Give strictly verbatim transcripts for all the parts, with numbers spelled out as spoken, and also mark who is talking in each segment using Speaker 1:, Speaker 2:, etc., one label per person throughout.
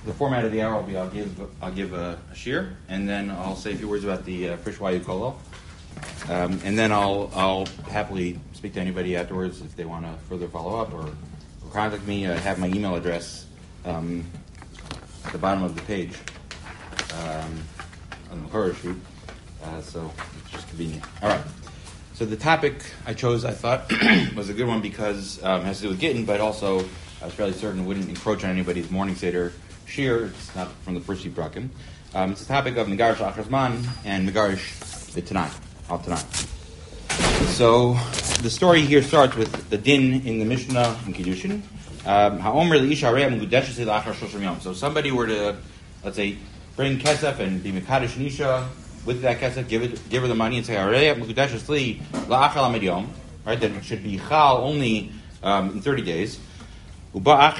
Speaker 1: the format of the hour will be I'll give I'll give a, a shir, and then I'll say a few words about the uh, Frishwayu Kolo, um, and then I'll I'll happily speak to anybody afterwards if they want to further follow up or, or contact me. I have my email address um, at the bottom of the page um, on the Torah sheet, uh, so it's just convenient. All right. So the topic I chose, I thought, was a good one because um, it has to do with Gittin, but also I was fairly certain it wouldn't encroach on anybody's morning Seder shir. It's not from the first Yiprakim. Um, it's the topic of Megarish Achazman and Megarish the Tanai, Al Tanai. So the story here starts with the din in the Mishnah in Kiddushin. Um, so somebody were to, let's say, bring Kesef and be Mekadosh Nisha with that Kesef, give it, give her the money and say, right, that it should be Chal only um, in thirty days. So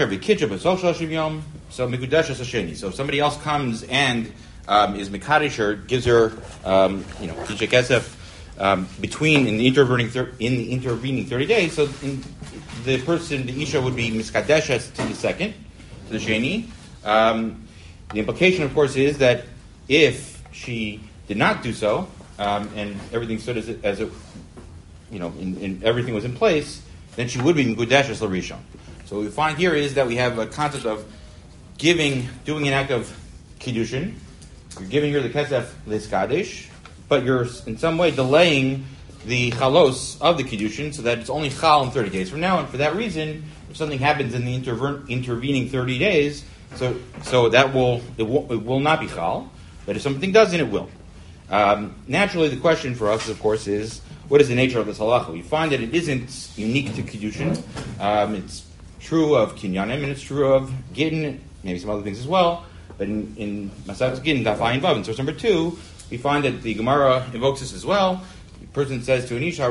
Speaker 1: So if somebody else comes and um, is Mekadosh her, gives her, um, you know, Kisha Kesef um, between in the intervening thir- in the intervening thirty days. So in, the person, the Isha, would be Miskadeshes to the second, to the Sheni. Um, the implication, of course, is that if she did not do so, um, and everything stood as it, as it you know, in, in, everything was in place, then she would be Mekudeshes L'Rishon. So what we find here is that we have a concept of giving, doing an act of Kiddushin. You're giving her the Kesef L'Skadesh, but you're in some way delaying the Chalos of the Kiddushin so that it's only Chal in thirty days from now, and for that reason, if something happens in the interver- intervening thirty days, so so that will it, will it will not be Chal, but if something doesn't, it will. Um, naturally, the question for us, of course, is what is the nature of this halacha? We find that it isn't unique to Kiddushin. Um, it's true of Kinyanim, and it's true of Gittin, maybe some other things as well. But in, in Masechus Gittin, Daf Ayin Vav, in source number two, we find that the Gemara invokes this as well. The person says to an Isha,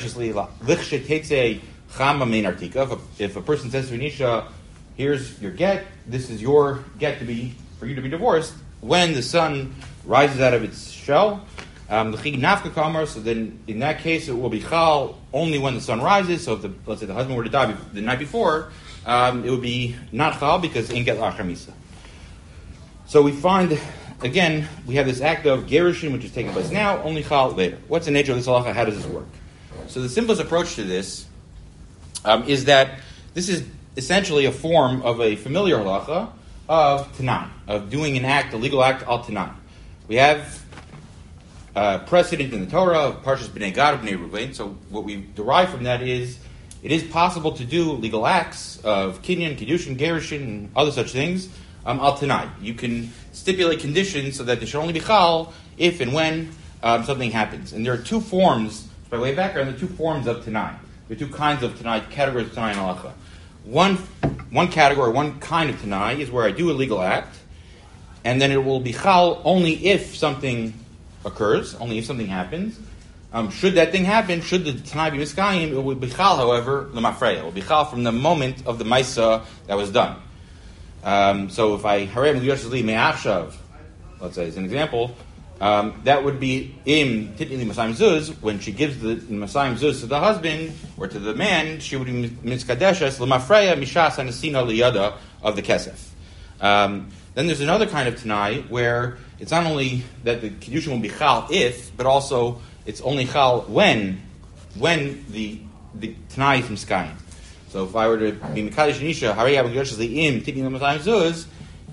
Speaker 1: if a person says to an Isha, here's your get, this is your get to be for you to be divorced, when the sun rises out of its shell, um, the chig nafka kamar. So then, in that case, it will be chal only when the sun rises. So if the, let's say the husband were to die the night before, um, it would be not chal because in get lachar misa. So we find again we have this act of gerushin which is taking place now, only chal later. What's the nature of this halacha? How does this work? So the simplest approach to this um, is that this is essentially a form of a familiar halacha of Tanan, of doing an act, a legal act, al Tanan. We have uh, precedent in the Torah of Parshas Bnei Gad, Bnei Ruvain. So what we derive from that is it is possible to do legal acts of Kinyan, Kiddushin, Gerushin, and other such things um, al Tanai. You can stipulate conditions so that they should only be Chal if and when um, something happens. And there are two forms, by way of background, there are two forms of Tanai. There are two kinds of Tanai, categories of Tanai and halacha. One one category, one kind of Tanai is where I do a legal act, and then it will be Chal only if something occurs, only if something happens. Um, should that thing happen, should the Tanai be Miskayim, it will be Chal, however, L'mafreya. It will be Chal from the moment of the Maisa that was done. Um, so if I Harei M'Guyashes Li Me'achshav, let's say as an example, Um, that would be im titnili masayim zuz, when she gives the masayim zuz to the husband or to the man, she would be miskadeshes l'mafreya mishas anasina liyada of the kesef. Um, then there's another kind of tanai where it's not only that the kiddushin will be chal if, but also it's only chal when when the the tanai is miskayim. So if I were to be mekadosh nisha harei abagyosh li im titnili masayim zuz,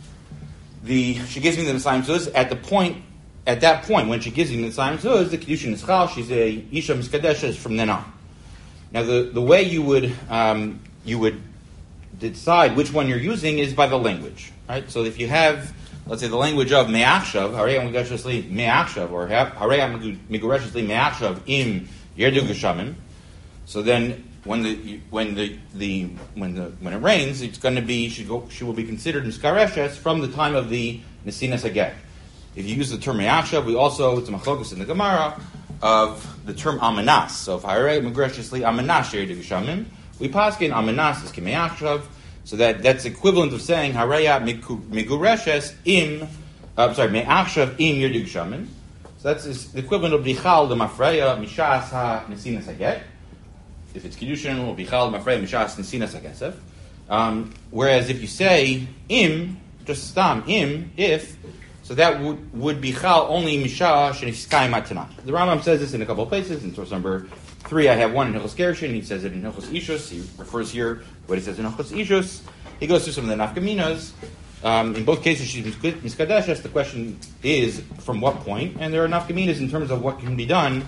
Speaker 1: the she gives me the masayim zuz at the point. At that point, when she gives him the Tzayim Zuz, the Kiddushin is Chal, she's a Isha Miskadeshes from then on. Now, the, the way you would um, you would decide which one you're using is by the language, right? So if you have, let's say, the language of Me'achshav, Harei HaMegurashes Li Me'achshav, or Harei HaMegurashes Li Me'achshav Im Yerdu Geshamim, so then when the when the, the when the when it rains, it's going to be she go, she will be considered Miskareshes from the time of the Nesinas Haget. If you use the term Me'achshav, we also, it's a machlokus in the Gemara, of the term Amanas. So if Harei M'Gurashes Li Amanas Yerdu Geshamim, we paskin Amanas is Me'achshav, so that that's equivalent of saying Harei M'Gurashes Im, uh, sorry, Me'achshav Im Yerdu Geshamim. So that's the equivalent of Bichal the Mafreya Mishas Ha Nesinas Haget. If it's Kiddushin, it will be Bichal Mafreya Mishas Nesinas Hagesef. Um, whereas if you say Im, just stam im, if, so that would, would be chal only misha sheniskayim atana. The Rambam says this in a couple of places. In source number three, I have one in Hilchos Gerushin. He says it in Hilchos Ishus. He refers here to what he says in Hilchos Ishus. He goes through some of the nafkaminas. Um, in both cases, she's miskadeshes. The question is from what point, and there are nafkaminas in terms of what can be done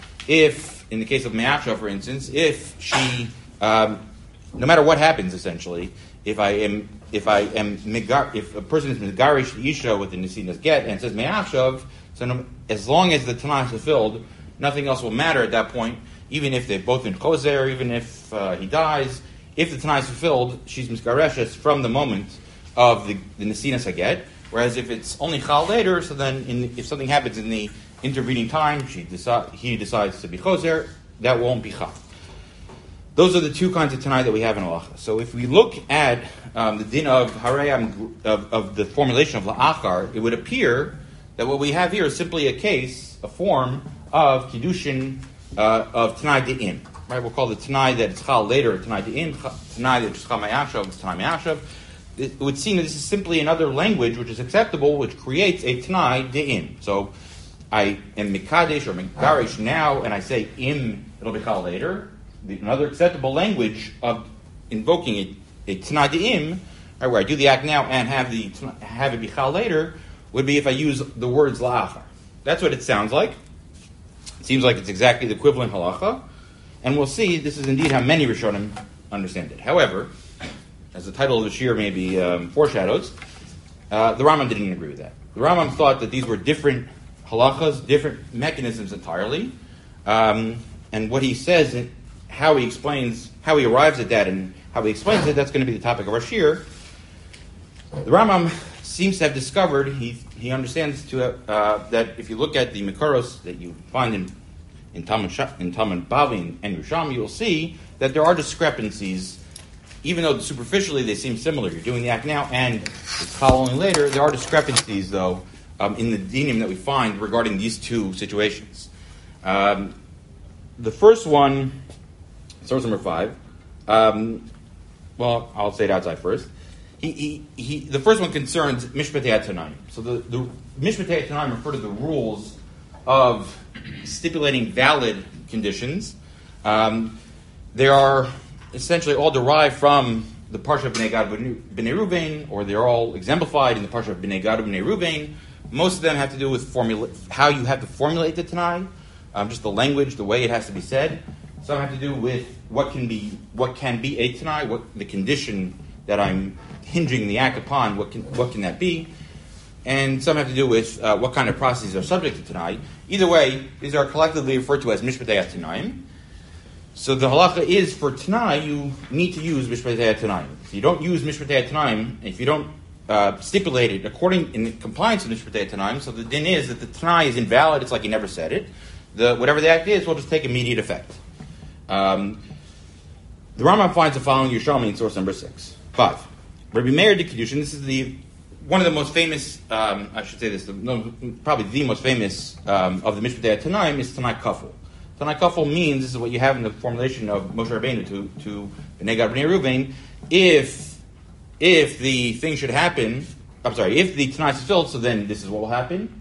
Speaker 1: if, in the case of Me'asha, for instance, if she, um, no matter what happens, essentially, if I am, if I am, if a person is megarish the isha with the nesinas get and says Me'ashav, so no, as long as the tanah is fulfilled, nothing else will matter at that point. Even if they're both in choser, even if uh, he dies, if the tanah is fulfilled, she's misgareshes from the moment of the, the nesinas haget. Whereas if it's only chal later, so then in, if something happens in the intervening time, she decide, he decides to be choser, that won't be chal. Those are the two kinds of tanai that we have in halacha. So if we look at um, the din of harayam of, of the formulation of la'achar, it would appear that what we have here is simply a case, a form of kiddushin uh, of tanai de'im. Right? We'll call the tanai that it's chal later tanai de'im, tanai that it's chal mayashav, it's tanai mayashav. It would seem that this is simply another language which is acceptable, which creates a tanai de'im. So I am mikadesh or mikarish now, and I say im, it'll be chal later. The, another acceptable language of invoking a, a tanai de'im, right, where I do the act now and have the have it be chal later, would be if I use the words la'achar. That's what it sounds like. It seems like it's exactly the equivalent halacha, and we'll see this is indeed how many Rishonim understand it. However, as the title of the shir maybe um, foreshadows, uh, the Rambam didn't agree with that. The Rambam thought that these were different halachas, different mechanisms entirely, um, and what he says, and how he explains, how he arrives at that, and how he explains it, that's going to be the topic of our shir. The Rambam seems to have discovered, he he understands to uh, that if you look at the Mekaros that you find in in Talmud in Talmud Bavli and Yerushalmi, you will see that there are discrepancies. Even though superficially they seem similar, you're doing the act now and it's following later, there are discrepancies, though, um, in the dinim that we find regarding these two situations. Um, the first one, source number five, um, well, I'll say it outside first. He, he, he, the first one concerns Mishpatei Tanaim. So the, the Mishpatei Tanaim refer to the rules of stipulating valid conditions. Um, there are essentially all derived from the Parsha of Bnei Gad Bnei Ruvain, or they're all exemplified in the Parsha of Bnei Gad Bnei Ruvain. Most of them have to do with formula, how you have to formulate the Tanai, um, just the language, the way it has to be said. Some have to do with what can be what can be a Tanai, what the condition that I'm hinging the act upon, what can what can that be? And some have to do with uh, what kind of processes are subject to Tanai. Either way, these are collectively referred to as Mishpatei Tanaim. So the halacha is for Tanai, you need to use Mishpatei Tanaim. If you don't use Mishpatei Tanaim, if you don't uh, stipulate it according in compliance with Mishpatei Tanaim, so the din is that the Tanai is invalid. It's like you never said it. The whatever the act is will just take immediate effect. Um, the Rambam finds the following Yerushalmi in source number six, five. Rabbi Meir did Kiddushin. This is the one of the most famous. Um, I should say this. The, no, probably the most famous um, of the Mishpatei Tanaim is Tanai Kafel. Tanai Kafel means, this is what you have in the formulation of Moshe Rabbeinu to, to Bnei Gad Bnei Ruvain, if, if the thing should happen, I'm sorry, if the Tanai is fulfilled, so then this is what will happen,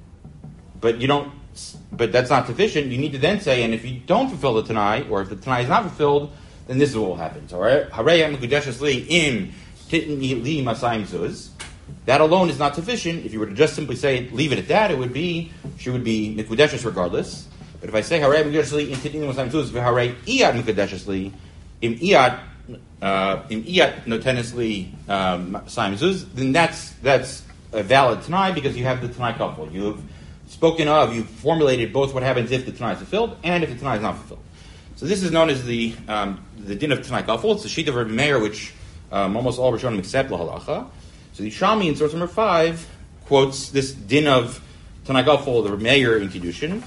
Speaker 1: but you don't, but that's not sufficient, you need to then say, and if you don't fulfill the Tanai, or if the Tanai is not fulfilled, then this is what will happen. So, Harei Mekudeshes Li Im Titni Li Masayim Zuz, that alone is not sufficient. If you were to just simply say, leave it at that, it would be, she would be Mekudeshes regardless. But if I say Harei Mekudeshes in Titni Masayim Zuz, Harei Iyad Mekudeshes Li Im Iyad uh, Im Iyad Notenes Li Masayim Zuz, then that's that's a valid Tanai because you have the Tanai Kafel. You have spoken of, you've formulated both what happens if the Tanai is fulfilled and if the Tanai is not fulfilled. So this is known as the um, the din of Tanai Kafel. It's the sheet of Rabbi Meir, which um, almost all Rishonim accept lahalacha. So the Shami in source number five quotes this din of Tanai Kafel, the Rabbi Meir in Kiddushin.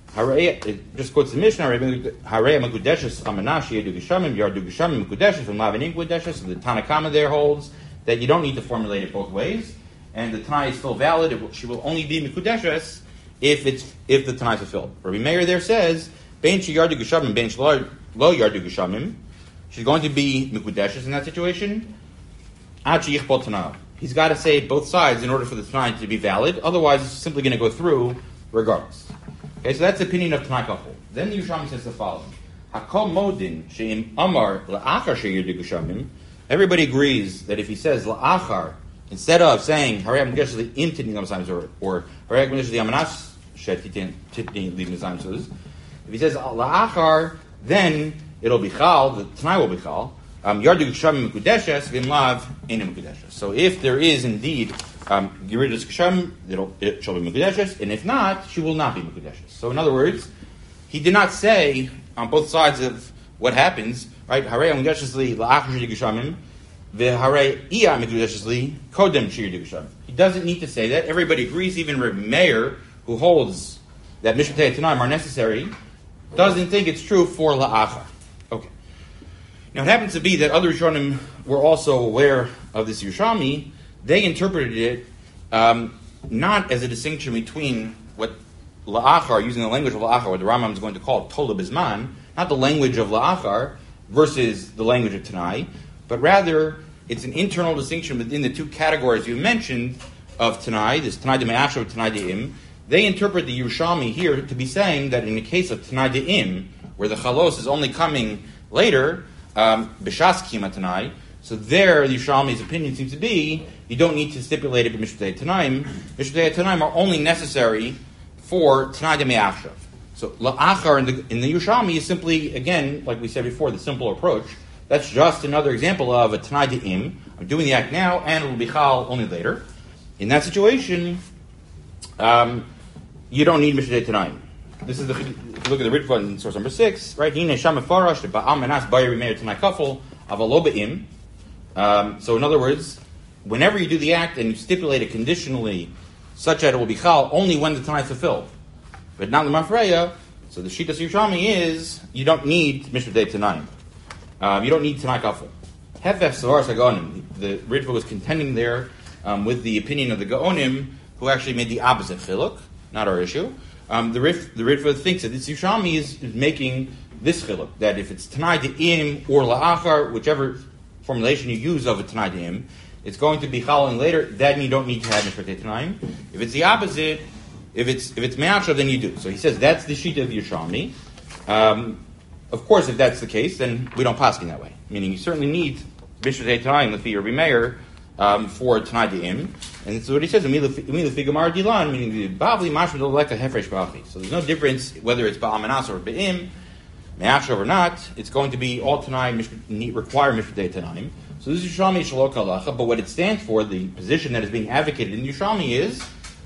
Speaker 1: It just quotes the Mishnah. Harei Mekudeshes Chamanashi Yedu Geshamim Yardu Geshamim Mekudeshes from Lavin Mekudeshes. So the Tanakama there holds that you don't need to formulate it both ways, and the Tanai is still valid. It will, she will only be Mekudeshes if it's if the Tanai is fulfilled. Rabbi Meir there says, Bein she yardu geshamim, bein she lo yardu geshamim. She's going to be mikudeshes in that situation. Ad she yichbol tanai, he's got to say both sides in order for the Tanai to be valid. Otherwise, it's simply going to go through regardless. Okay, so that's the opinion of Tanai Kafel. Then the Yerushalmi says the following: Hakol modin she'im amar la'achar she'yirdu geshamim. Everybody agrees that if he says la'achar instead of saying Harei Hamgesh li im titni l'masayim or or Harei Hamgesh li amanas she'titni l'masayim suz, if he says la'achar, then it'll be chal. The Tanai will be chal. Um, Yardu geshamim mekudeshes v'imlav enim mekudeshes. So if there is indeed um, Yeridus geshamim, it'll it shall be mekudeshes, and if not, she will not be mekudeshes. So in other words, he did not say on both sides of what happens, right? Harei Hamgesh li la'achar she'yirdu geshamim. He doesn't need to say that. Everybody agrees, even Reb Meir, who holds that Mishpatei Tanaim are necessary, doesn't think it's true for La'achar. Okay. Now it happens to be that other Rishonim were also aware of this Yerushalmi. They interpreted it um, not as a distinction between what La'achar, using the language of La'achar, what the Rambam is going to call Tola Bizman, not the language of La'achar versus the language of Tanai, but rather, it's an internal distinction within the two categories you mentioned of Tanai, this Tanai de Me'ashav and Tanai de Im. They interpret the Yerushalmi here to be saying that in the case of Tanai de Im, where the Chalos is only coming later, um, B'shas Kima Tanai, so there the Yerushalmi's opinion seems to be, you don't need to stipulate it with Mishpatei Tanaim. Mishpatei Tanaim are only necessary for Tanai de Me'ashav. So La'achar in the, in the Yerushalmi is simply, again, like we said before, the simple approach. That's just another example of a Tanai De'im. I'm doing the act now, and it will be Chal only later. In that situation, um, you don't need Mishpatei Tanaim. This is the, if you look at the Ritva in source number six, right? Hine Sham Farash, the Ba'am Menas Bayri Meir Tanai Kafel, Avalo Be'im. Um, so in other words, whenever you do the act and you stipulate it conditionally such that it will be Chal only when the Tanai is fulfilled, but not the Mafreya, so the Shitas Yerushalmi is, you don't need Mishpatei Tanaim. Um, you don't need Tanai Kafel. Hefef Savar Sagonim. The Ritva was contending there um, with the opinion of the Gaonim, who actually made the opposite chiluk, not our issue. Um, the, Rif, the Ritva thinks that this Yerushalmi is, is making this chiluk, that if it's Tanai De'im or La'achar, whichever formulation you use of a Tanai De'im, it's going to be Chalin later, then you don't need to have Mishpatei Tanaim. If it's the opposite, if it's if it's Me'ashav, then you do. So he says that's the sheet of Yerushalmi. Um, Of course, if that's the case, then we don't pass in that way. Meaning, you certainly need Mishpatei Tanaim, Lefi Rabbi Meir, um, for Tanai De'im. And so what he says, Lefi Gemara Dilan, meaning the Bavli Mashma Doleka Hefresh Ba'achi. So there's no difference whether it's Ba'amanas or Be'im, Me'ashav or not. It's going to be all Tanai require Mishpatei Tanaim. So this is Yerushalmi Shalok Halacha, but what it stands for, the position that is being advocated in Yerushalmi is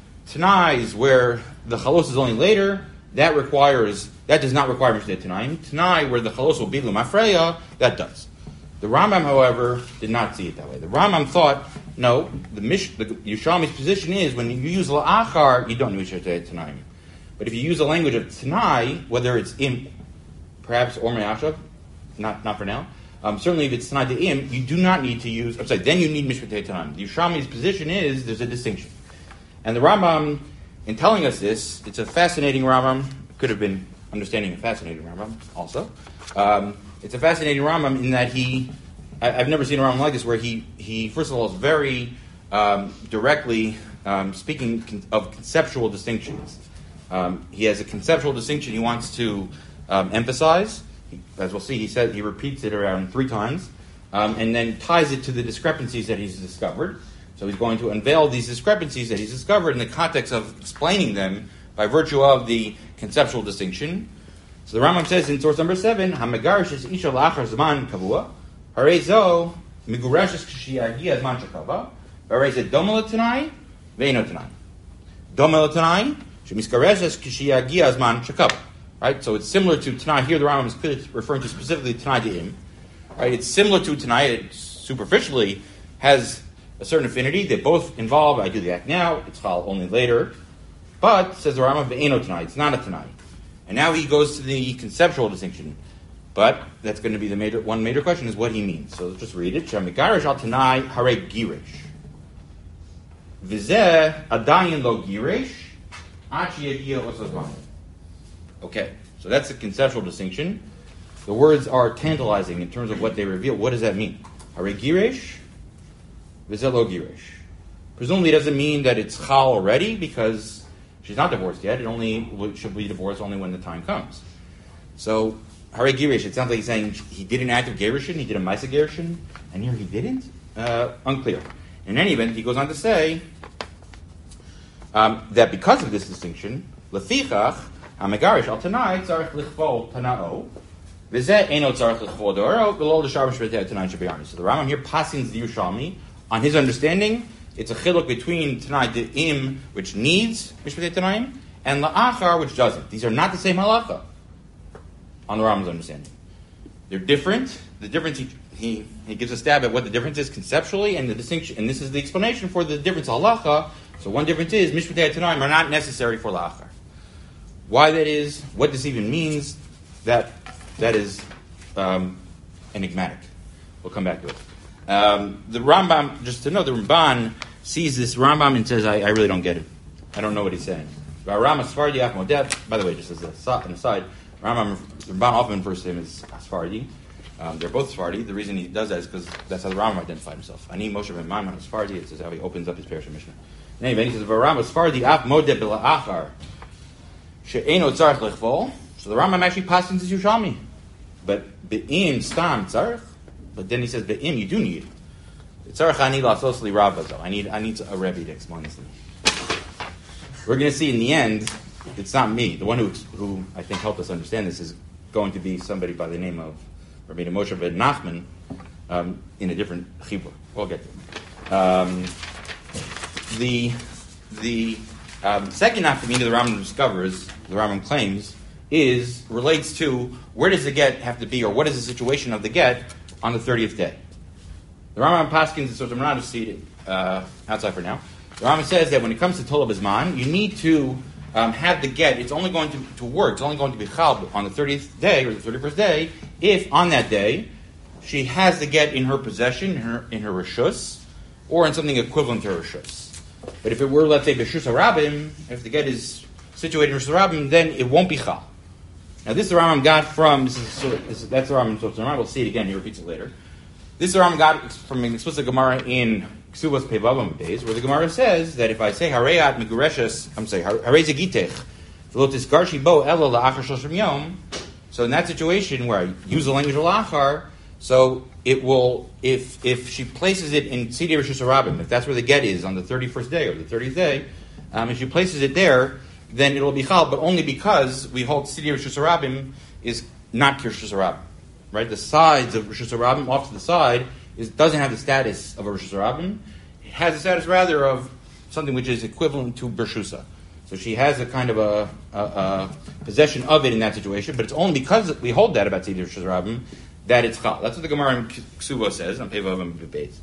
Speaker 1: Tanais where the Chalos is only later. That requires, that does not require Mishpatei Tanaim. Tanai, where the Chalos will be L'Mafreya, that does. The Rambam, however, did not see it that way. The Rambam thought, no, the, Mish, the Yerushalmi's position is, when you use La'achar, you don't need Mishpatei Tanaim. But if you use the language of Tanai, whether it's Im, perhaps, or Me'ashav, not not for now, um, certainly if it's Tanai De'im, you do not need to use, I'm sorry, then you need Mishpatei Tanaim. The Yerushalmi's position is, there's a distinction. And the Rambam, in telling us this, it's a fascinating Rambam. It could have been understanding a fascinating Rambam also. Um, it's a fascinating Rambam in that he, I, I've never seen a Rambam like this, where he, he first of all, is very um, directly um, speaking con- of conceptual distinctions. Um, he has a conceptual distinction he wants to um, emphasize. He, as we'll see, he said he repeats it around three times, um, and then ties it to the discrepancies that he's discovered. So he's going to unveil these discrepancies that he's discovered in the context of explaining them by virtue of the conceptual distinction. So the Rambam says in source number seven, "Hamegarish is isha la'achar zman kavua, harezo migureshes kshiyagia zman shakava, hareze domel tanai, veino tanai, domel tanai shemiskareshes kshiyagia zman shakava." Right. So it's similar to Tanai. Here the Rambam is referring to specifically Tanai De'im. Right. It's similar to Tanai. It superficially has a certain affinity. They both involve, I do the act now, it's Chal only later. But, says the Rambam, Ve'eno Tanai, it's not a Tanai. And now he goes to the conceptual distinction. But that's going to be the major, one major question is what he means. So let's just read it. Shamigarish al Tanai hare girish. Vizeh adayin lo girish. Achi yagia osazman. Okay, so that's the conceptual distinction. The words are tantalizing in terms of what they reveal. What does that mean? Hare girish. V'zeh lo girish. presumably it doesn't mean that it's chal already because she's not divorced yet. It only should be divorced only when the time comes. So, Hare Girish, it sounds like he's saying he did an act of Gerishin, he did a Maisa Gerishin, and here he didn't? Uh, unclear. In any event, he goes on to say um, that because of this distinction, Lefichach, HaMegarish al Tanai, Tzarech Lichvo Tanao, V'zeh Eno Tzarech Lichvo Doro, V'lo L'Shar B'Shvetei Tanai Shabiyami. So the Rambam here passings the Yerushalmi. On his understanding, it's a chiluk between Tanai De'im, which needs Mishpatei Tanaim, and La'achar, which doesn't. These are not the same halacha on the Rambam's understanding. They're different. The difference, he, he, he gives a stab at what the difference is conceptually, and the distinction, and this is the explanation for the difference of halacha. So one difference is, Mishpatei Tanaim are not necessary for La'achar. Why that is, what this even means, that that is um, enigmatic. We'll come back to it. Um, the Rambam, just to know, the Ramban sees this Rambam and says, I, I really don't get it. I don't know what he's saying. By the way, just as a, an aside, Rambam, the Ramban often refers to him as Sfardi. Um, they're both Sfardi. The reason he does that is because that's how the Rambam identified himself. Ani Moshe ben Maimon is Sfardi. It says how he opens up his Parashat Mishnah. Anyway, he says, Rambam Sfardi af modeh b'la'achar she'eno tzarech lechvol. So the Rambam actually passes into Yerushalmi. But be'im stam tzarech. But then he says, be'im, you do need. Tzarech ani la'sos li rabbazo. I need, I need a Rebbe to explain this to me. We're going to see in the end, it's not me. The one who, who I think helped us understand this is going to be somebody by the name of Rabbi Moshe ben Nachman um, in a different chibur. We'll get to it. Um, the the um, second nafkamina the Rambam discovers, the Rambam claims, is relates to where does the get have to be, or what is the situation of the get on the thirtieth day. The Rambam Paskins, so I'm not seated uh, outside for now. The Rambam says that when it comes to Tola Bizman, you need to um, have the get. It's only going to, to work. It's only going to be chal on the thirtieth day or the thirty-first day if on that day she has the get in her possession, in her, in her reshus, or in something equivalent to her reshus. But if it were, let's say, b'shus harabim, if the get is situated in reshus harabim, then it won't be chal. Now, this the Rambam got from. This is, so, this is, that's the Rambam. So the Rambam will see it again. He repeats it later. This the Rambam got from an explicit Gemara in Ksubos Pevavam days, where the Gemara says that if I say Hareyat Migureshes, I'm saying Harei Zegitech, Velotis Garshi Bo Elo La'achar Shoshim Yom. So in that situation where I use the language of La'achar, so it will, if if she places it in Tzidei Rishus Harabim, if that's where the get is on the thirty-first day or the thirtieth day, um, if she places it there, then it'll be chal, but only because we hold Tzidei Rishus Harabim is not Kirshus Harabim. Right? The sides of Rishus Harabim, off to the side, is doesn't have the status of a Rishus Harabim. It has the status rather of something which is equivalent to Bershusa. So she has a kind of a, a, a possession of it in that situation, but it's only because we hold that about Tzidei Rishus Harabim that it's chal. That's what the Gemara in Ksuba says on Pevav and Beis.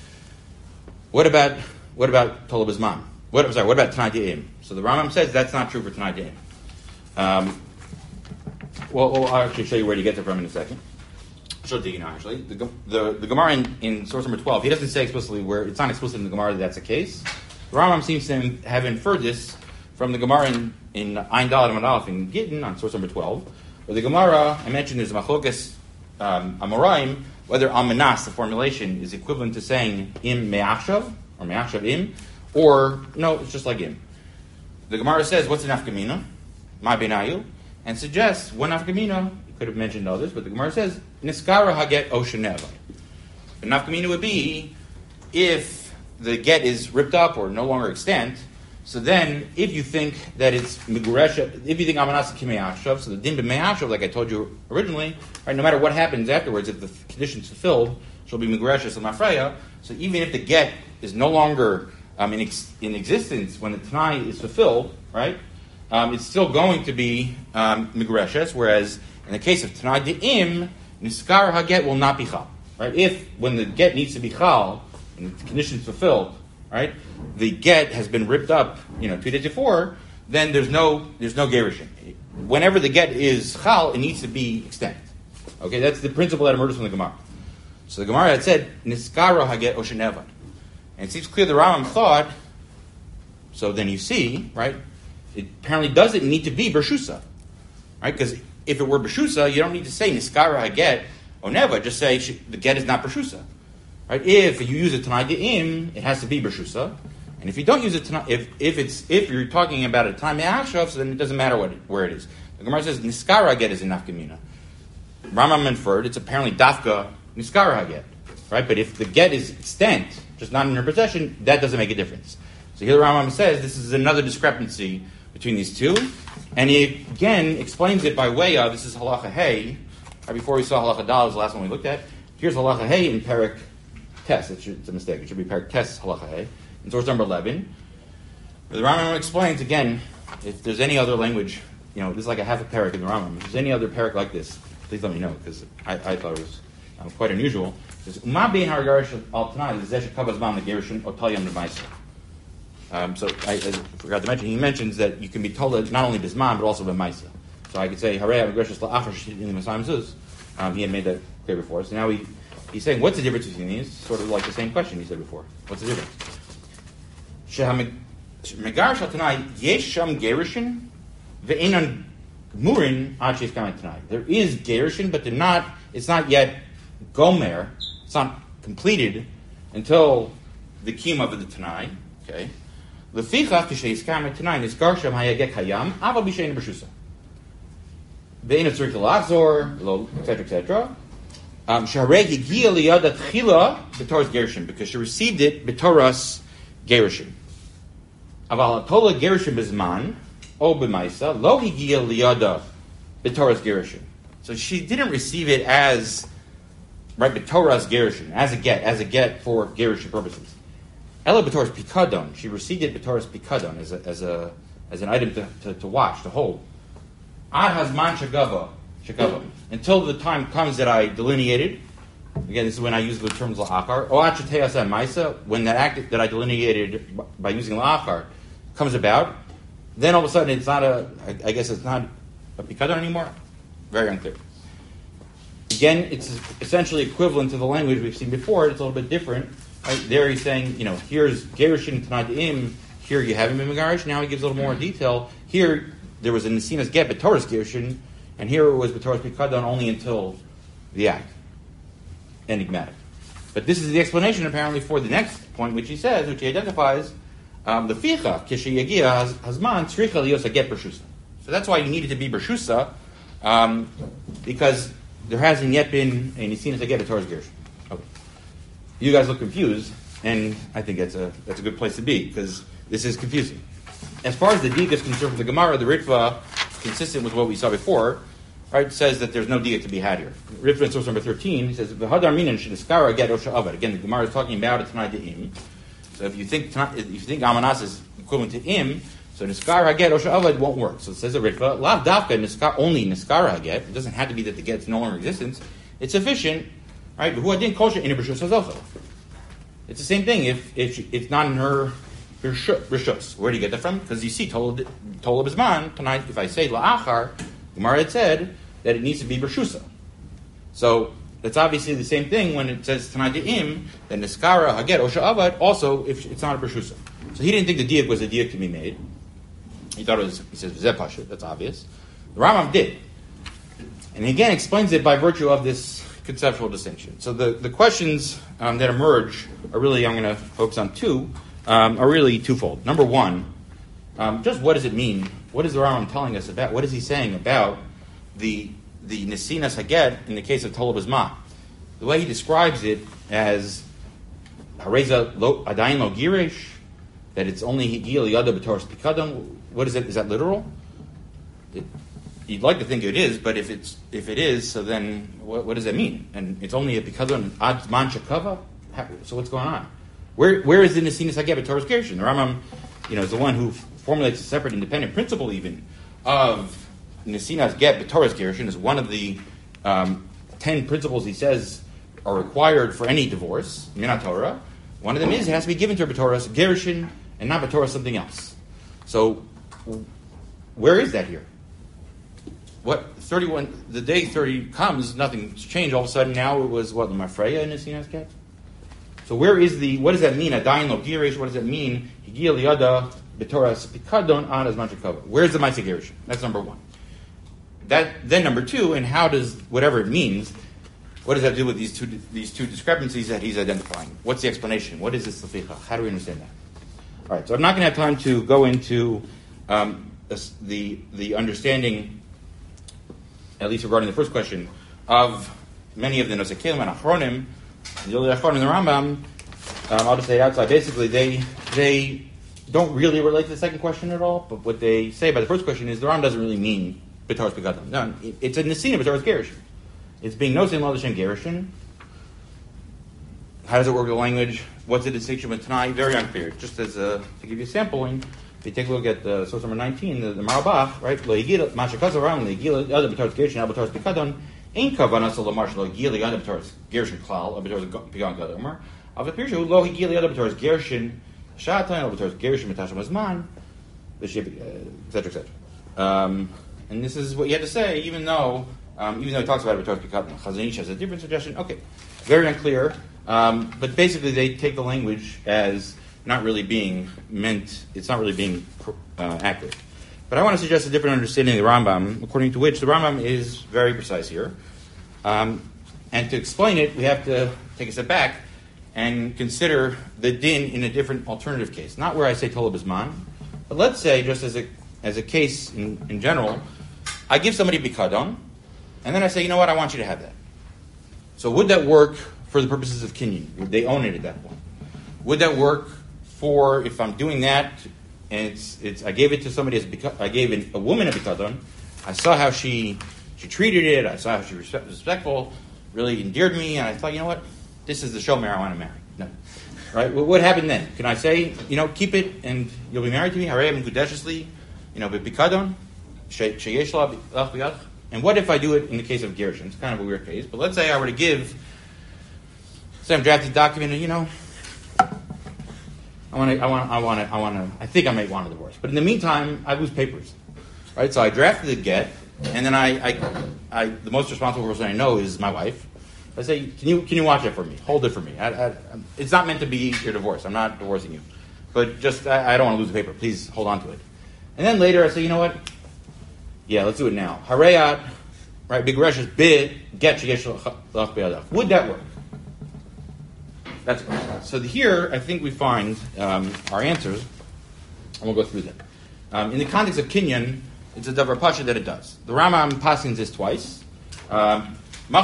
Speaker 1: What about what about Tola Bizman? What I'm sorry. What about Tanai De'im? So the Rambam says that's not true for Tanai De'im. Um, well, well, I'll actually show you where to get it from in a second. Sure, you know, actually, the the, the Gemara in, in source number twelve, he doesn't say explicitly where it's not explicit in the Gemara that that's the case. The Rambam seems to have inferred this from the Gemara in in Ein Daled Amud Aleph in Gittin on source number twelve, where the Gemara I mentioned there's a machlokas um, amoraim whether amanas the formulation is equivalent to saying im me'achshav or me'achshav im, or no, it's just like im. The Gemara says what's an nafkamina, ma benayu, and suggests one nafkamina. Could have mentioned others, but the Gemara says niskara haget osheneva. The nafkamina would be if the get is ripped up or no longer extant. So then, if you think that it's miguresha, if you think amanas kime'achshav, so the din b'me'achshav, like I told you originally, right? No matter what happens afterwards, if the condition's fulfilled, she'll be miguresha samafreya. So even if the get is no longer um, in ex- in existence when the tanai is fulfilled, right? Um, it's still going to be um, migureshes, whereas in the case of Tanai De'im, Niskar HaGet will not be Chal. Right? If, when the get needs to be Chal, and the condition is fulfilled, right, the get has been ripped up, you know, two days before, then there's no there's no Gerushin. Whenever the get is Chal, it needs to be extended. Okay, that's the principle that emerges from the Gemara. So the Gemara had said, Niskar HaGet Oshenevad. And it seems clear the Rambam thought, so then you see, right, it apparently doesn't need to be Bershusa. Right? Because if it were Bershusa, you don't need to say Niskara HaGet or never. Just say she, the get is not Bershusa. Right? If you use a Tanai De'im, it has to be Bershusa. And if you don't use it tonight, if if it's if you're talking about a time me'achshav, so then it doesn't matter what it, where it is. The Gemara says niskara get is a nafkamina. Rambam inferred it's apparently dafka niskara get, right? But if the get is extant, just not in her possession, that doesn't make a difference. So here the Rambam says this is another discrepancy between these two, and he again explains it by way of this is halacha hey. Right before we saw halacha dal, was the last one we looked at. Here's halacha hey in Perek Tes. It should, it's a mistake. It should be Perek Tes halacha hey. In source number eleven, the Rambam explains again, if there's any other language, you know, this is like a half a parak in the Rambam. If there's any other parak like this, please let me know, because I, I thought it was um, quite unusual. It says, Uma bein hargarish al tanai, the zesh kavaz man the gerushin otalyam lemaisa. Um, so I, I forgot to mention, he mentions that you can be told not only bisman, but also b'maisa. So I could say, harei hargarish la'achar shit in the masayim zuz. Um, he had made that clear before. So now he, he's saying, what's the difference between these? Sort of like the same question he said before. What's the difference? Megar shal tanai yesh sham gerushin ve'enan murin ad sheis kamen tanai. There is gerushin, but they're not. It's not yet gomer. It's not completed until the kiyum of the tanai. Okay. Lefichach sheis kamen tanai nisgar sham hayagek hayam aval b'shein b'shusa. Ve'enan tzurich l'achzor lo et cetera et cetera. Sharei higia liyada tchila b'toras gerushin, because she received it b'toras gerushin. Aval tola gerushin bizman o b'maisa lo higia liyada b'toras gerushin. So she didn't receive it as right b'toras gerushin, as a get, as a get for gerushin purposes. Ela b'toras pikadon. She received it b'toras pikadon as a as a as an item to, to, to watch, to hold. Ad hazman shagava shagava until the time comes that I delineated. Again, this is when I use the terms la'achar. O ad sheteyas maisa, when that act that I delineated by using la'achar comes about, then all of a sudden it's not a, I guess it's not a pikadon anymore. Very unclear. Again, it's essentially equivalent to the language we've seen before. It's a little bit different. Right? There he's saying, you know, here's gerushin tanadim. Here you have him in megarish. Now he gives a little more detail. Here there was a nesinas get b'toras gerushin, and here it was b'toras pikadon only until the act. Enigmatic. But this is the explanation apparently for the next point, which he says, which he identifies, um, the ficha kishayagia hazman tzricha liyosa get bershusa. So that's why you needed to be bershusa, um, because there hasn't yet been a nesinas get b'toras gerushin. Okay. You guys look confused, and I think that's a that's a good place to be, because this is confusing. As far as the dig is concerned for the Gemara, the Ritva, consistent with what we saw before, right, says that there's no diya to be had here. Ritva in source number thirteen, he says, "V'hadar minan sheniskara get osha avad." Again, the Gemara is talking about a tanai de im. So if you think if you think amanas is equivalent to im, so niskara get osha avad won't work. So it says the Ritva, lav dafka niskar only niskara get. It doesn't have to be that the get's no longer in existence. It's sufficient, right? Who adin kosher in a It's the same thing if if she, it's not in her rishus. Where do you get that from? Because you see, tola bisman tonight. If I say la'achar, Gemara had said that it needs to be bershusa. So that's obviously the same thing when it says tonight im, then niskara haget osha avad. Also, if it's not a bershusa. So he didn't think the diak was a diak to be made. He thought it was. He says v'zeh pashut. That's obvious. The Rambam did, and he again explains it by virtue of this conceptual distinction. So the, the questions um, that emerge are really, I'm going to focus on two, um, are really twofold. Number one, um, just what does it mean? What is the Rambam telling us about? What is he saying about the the nesinas haget in the case of Tola Bizma? The way he describes it as hareza lo adayin lo girish, that it's only higil yada b'toras pikadon. What is it? Is that literal? It, You'd like to think it is, but if it's if it is, so then what, what does that mean? And it's only a pikadon ad man shakava. So what's going on? Where where is the nesinas haget b'toras gerushin? The Rambam, you know, is the one who formulates a separate independent principle even of nesinas get b'toras gerushin is one of the um, ten principles he says are required for any divorce minat Torah. One of them is it has to be given to b'toras gerushin and not b'toras something else. So where is that here? What thirty-one? The day thirty comes, nothing's changed. All of a sudden, now it was what Mafreya in Nesinas get. So where is the? What does that mean? Adayin lo girish. What does that mean? Higil liyada b'toras pikadon ad as manchakava. Where's the ma'aseh girish? That's number one. That then number two, and how does whatever it means? What does that do with these two these two discrepancies that he's identifying? What's the explanation? What is this leficha? How do we understand that? All right, so I'm not going to have time to go into um, this, the the understanding, at least regarding the first question, of many of the Nosei Kelim and Achronim, the Yoli Achronim and the Rambam. Um, I'll just say it outside. Basically, they they don't really relate to the second question at all, but what they say by the first question is the Rambam doesn't really mean B'taras B'Kadon. No, it, it's a Nesina B'taras Gerushin. It's being Nosei Lo L'Shem Gerushin. How does it work with the language? What's the distinction with Tanai? Very unclear. Just as a, to give you a sampling, if you take a look at uh, source number nineteen, the, the Marabach, right? Lo Yigil Mashakaz Aram Lo Yigil Yada B'taras Gerushin Al B'taras B'Kadon Ein Kavanas Lo Marsh Lo Yigil Yada B'taras Gerushin Klal Al B'taras B'Kadon Kadon Of the Pirshu Lo Yigil Yada B'taras Gerushin Shatan Al B'taras Gerushin B'Tasham Azman, et cetera, et cetera. Um, and this is what you had to say, even though um, even though he talks about it B'taras B'Kadon. Chazon Ish has a different suggestion. Okay, very unclear. Um, but basically, they take the language as not really being meant. It's not really being uh, accurate. But I want to suggest a different understanding of the Rambam, according to which the Rambam is very precise here. Um, and to explain it, we have to take a step back and consider the din in a different alternative case. Not where I say Tola Bisman, but let's say, just as a as a case in, in general, I give somebody Bikadon, and then I say, you know what, I want you to have that. So would that work for the purposes of kinyan? Would they own it at that point? Would that work for if I'm doing that and it's it's I gave it to somebody as a, I gave it, a woman a bikadon. I saw how she she treated it. I saw how she was respectful, really endeared me, and I thought, you know what, this is the shomer I want to marry. No, right? Well, what happened then? Can I say, you know, keep it and you'll be married to me? Harei mekudeshesli, you know, bikadon sheyesh la b'yach. And what if I do it in the case of gerushin? It's kind of a weird case, but let's say I were to give. So I'm drafting a document, and you know, I want to, I want, I want to, I want to, I think I may want a divorce. But in the meantime, I lose papers, right? So I drafted the get, and then I, I, I the most responsible person I know is my wife. I say, can you, can you watch it for me? Hold it for me. I, I, it's not meant to be your divorce. I'm not divorcing you, but just I, I don't want to lose the paper. Please hold on to it. And then later I say, you know what? Yeah, let's do it now. Hareyat, right? Big Rush is bid get sheyesh lach b'yadav. Would that work? That's good. So here, I think we find um, our answers, and we'll go through them. Um, in the context of kinyan, it's a davar pasha that it does. The Rambam pasins this twice. Um,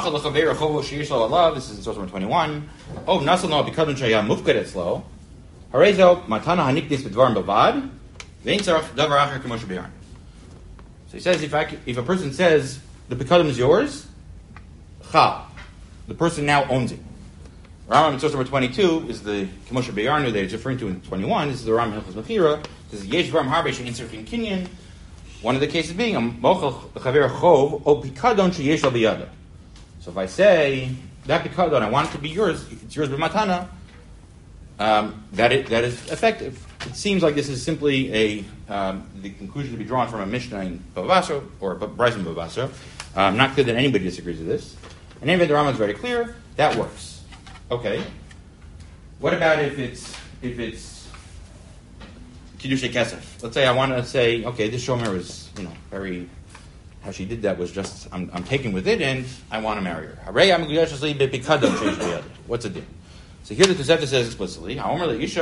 Speaker 1: this is in source number twenty-one. Oh, nasal no bikadon shaya mufked etzlo. Harezo matana haniknis b'dvarim bavad. Vein tzarach davar acher k'moshe b'yarn. So he says, if I, if a person says the bikadon is yours, chal, the person now owns it. Rambam in source number twenty-two is the Kemoshe Beyarnu that he's referring to in twenty-one. This is the Rambam Hilchos Mechira. This is Yesh Dvarim Harbe She'inser Fin Kinyan. One of the cases being a Mochel Chaver Chov O Pikadon Sheyesh Al Biyada. So if I say that Pikadon, I want it to be yours, it's yours b'matana, um, that it, that is effective. It seems like this is simply a um, the conclusion to be drawn from a Mishnah in Bava Basra or Bryson Bava Basra. Um, not clear that anybody disagrees with this. And anyway, the Rambam is very clear. That works. Okay. What about if it's if it's Kiddushay Kesef? Let's say I want to say, okay, this shomer is, you know, very, how she did that was just, I'm, I'm taken with it and I want to marry her. What's the deal? So here the Tosefta says explicitly, the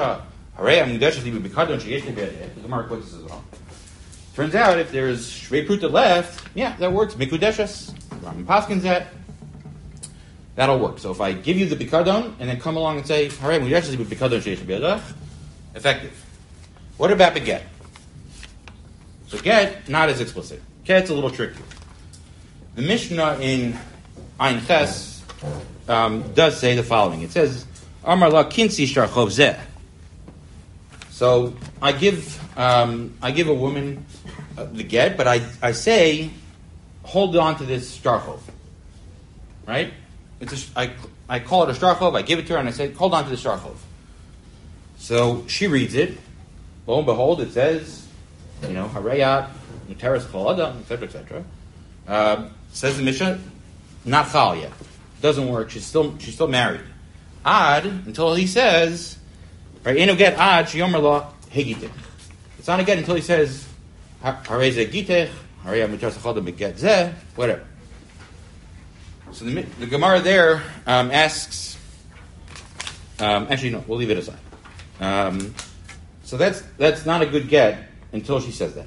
Speaker 1: Gemara quotes this as well. Turns out if there's Shvei Pruta left, yeah, that works. Mikudeshes, Rambam Paskins that. That'll work. So if I give you the bikadon and then come along and say, all right, we actually put bikadon sheish biyadach, effective. What about beget? So get, not as explicit. Get's a little tricky. The Mishnah in Ein Ches um, does say the following. It says, Amar la kinsi shtar chov zeh. So I give um, I give a woman uh, the get, but I, I say, hold on to this shtar chov. Right? It's a, I, I call it a shtarchov, I give it to her, and I say, hold on to the shtarchov. So she reads it. Lo and behold, it says, you know, hareyat, muteres chol adam, et cetera, et cetera. Uh, says the Mishnah, not chal yet. Doesn't work. She's still she's still married. Ad, until he says, right, eno get ad, sheyomer lo hegitech. It's not a get until he says, harei ze gitech, hareyat muteres chol adam, beget zeh, whatever. So the, the Gemara there um, asks, um, actually no, we'll leave it aside. Um, So that's that's not a good get until she says that.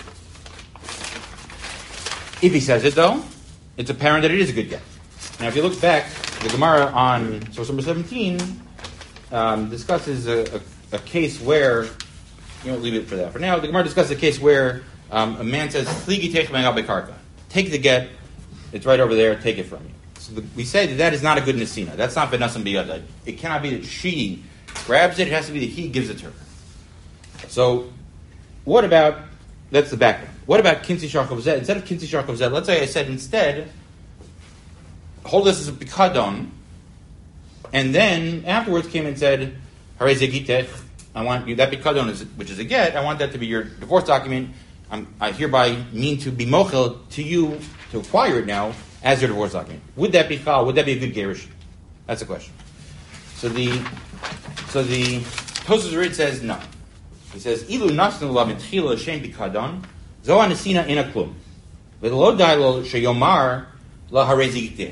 Speaker 1: If he says it, though, it's apparent that it is a good get. Now, if you look back, the Gemara on source number seventeen um, discusses a, a, a case where, you know, leave it for that. For now, the Gemara discusses a case where um, a man says, take the get, it's right over there, take it from you. So the, we say that that is not a good nesina. That's not benasam biyada. It cannot be that she grabs it, it has to be that he gives it to her. So, what about, that's the background. What about kinsi sharkov zed? Instead of kinsi sharkov zed, let's say I said instead, hold this as a pikadon, and then afterwards came and said, Hare zegitech, I want you, that pikadon, is, which is a get, I want that to be your divorce document. I'm, I hereby mean to be mochel to you, to acquire it now, as your divorce document. Would that be chal? Would that be a good gerish? That's the question. So the, so the Tosfos Rid says no. He says, Ilu nasnu la mitchila shem pikadon, zo anesina ina klum. V'lo dailo sheyomar la hare zegitech.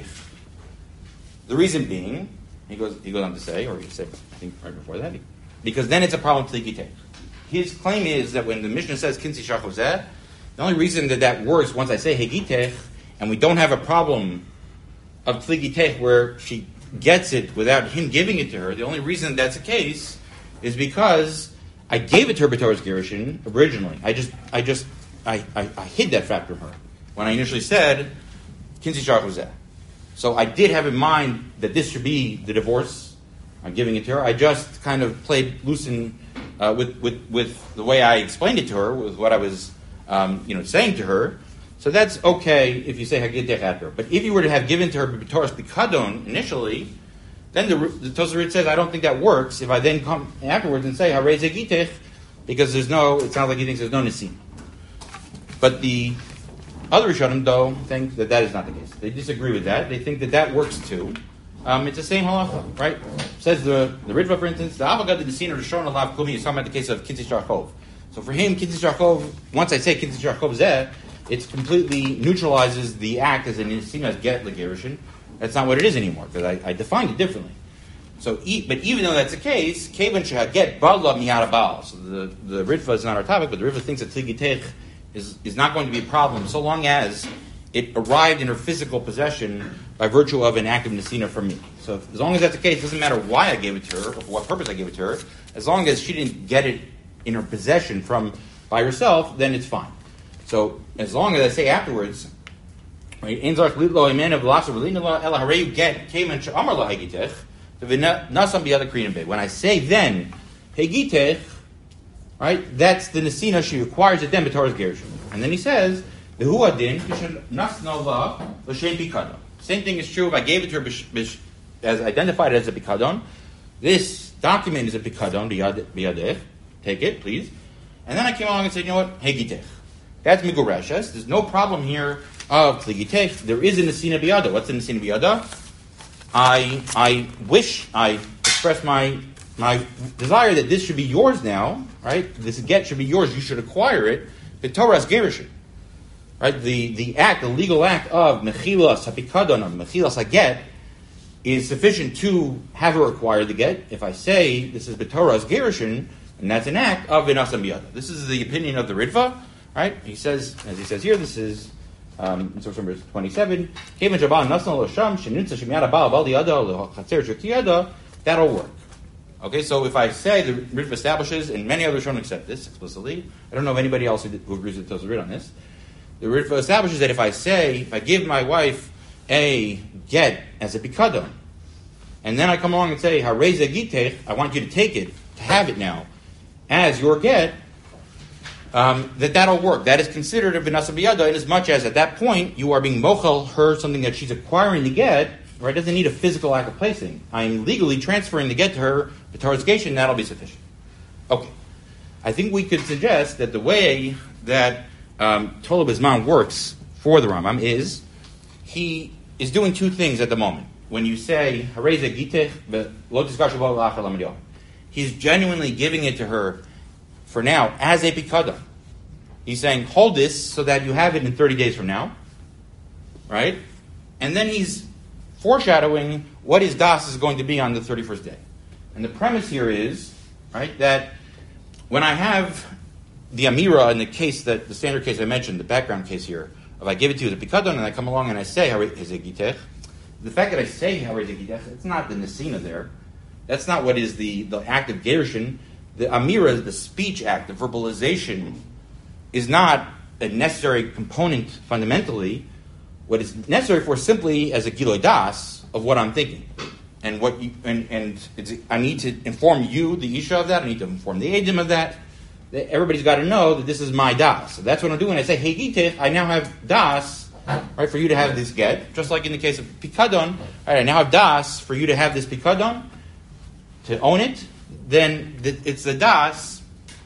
Speaker 1: The reason being, he goes he goes on to say, or he said, I think right before that, because then it's a problem to Tligitech. His claim is that when the Mishnah says kinsi shachov zeh, the only reason that that works once I say hegitech, and we don't have a problem of Tligitech where she gets it without him giving it to her, the only reason that's the case is because I gave it to her b'torah's gerushin originally. I just I just I, I, I hid that fact from her when I initially said kinsi shachov zeh. So I did have in mind that this should be the divorce. I'm giving it to her. I just kind of played loose in, uh, with, with with the way I explained it to her, with what I was um, you know saying to her. So that's okay if you say hagidech after. But if you were to have given to her b'toras b'kadon initially, then the, the Tosfos Rid says I don't think that works. If I then come afterwards and say harei zegitech, because there's no, it sounds like he thinks there's no nisim. But the other Rishonim, though, think that that is not the case. They disagree with that. They think that that works too. Um, it's the same halacha, right? Says the the Ritva, for instance, the Avagad the Nesina Rishon Alav Klumi is talking about the case of Kinsi Sharchov. So for him, Kinsi Sharchov, once I say Kinsi Sharchov Zeh, it completely neutralizes the act as a Nesina as get Legerushin. That's not what it is anymore, because I, I defined it differently. So, but even though that's the case, Kevan should get Bala Miyara Baal. So the, the Ritva is not our topic, but the Ritva thinks that Tligitech is, is not going to be a problem so long as it arrived in her physical possession by virtue of an act of nesina from me. So if, as long as that's the case, it doesn't matter why I gave it to her or for what purpose I gave it to her. As long as she didn't get it in her possession from by herself, then it's fine. So as long as I say afterwards, right, when I say then, hegitech, right, that's the nesina, she requires it then b'torah's gerushin. And then he says, same thing is true if I gave it to her bish, bish, as identified as a pikadon. This document is a pikadon, biyadech. Take it, please. And then I came along and said, you know what? Hegitech. That's migureshes. There's no problem here of tligitech. There is a nesina biyada. What's the nesina biyada? I I wish, I express my my desire that this should be yours now, right? This get should be yours. You should acquire it. B'torah's gerushin. Right, the, the act, the legal act of mechilas hapikadon, of mechilas haget, is sufficient to have her acquire the get. If I say this is b'torah's gerushin, and that's an act of vinasam biyada. This is the opinion of the Ritva, right? He says, as he says here, this is um, in source number twenty-seven. That'll work. Okay, so if I say the Ritva establishes, and many others don't accept this explicitly, I don't know of anybody else who, who agrees with Tosfos Rid on this. The Ritva establishes that if I say, if I give my wife a get as a pikadon, and then I come along and say, harei zegitech, I want you to take it, to have it now, as your get, um, that that'll work. That is considered a v'nasa biyada, in as much as at that point you are being mochel her something that she's acquiring the get, or it doesn't need a physical act of placing. I'm legally transferring the get to her, the Torah's gerushin, that'll be sufficient. Okay. I think we could suggest that the way that Um, Tola Bizman works for the Rambam is he is doing two things at the moment. When you say Harei Zegitech, he's genuinely giving it to her for now as a pikadon. He's saying, hold this so that you have it in thirty days from now, right? And then he's foreshadowing what his das is going to be on the thirty-first day. And the premise here is, right, that when I have the Amira in the case that, the standard case I mentioned, the background case here, if I give it to you as a Pikadon and I come along and I say, Harei Hezegitech, the fact that I say Harei Hezegitech, it's not the Nesina there. That's not what is the, the act of Gerushin. The Amira, the speech act, the verbalization, is not a necessary component fundamentally. What is necessary for simply as a Giloi Das of what I'm thinking. And what you, and, and it's, I need to inform you, the Isha, of that. I need to inform the Edim of that. Everybody's got to know that this is my Das. So that's what I'm doing. When I say Hey Gitech, I now have Das, right, for you to have this get. Just like in the case of Pikadon, right, I now have Das for you to have this Pikadon, to own it. Then the, it's the Das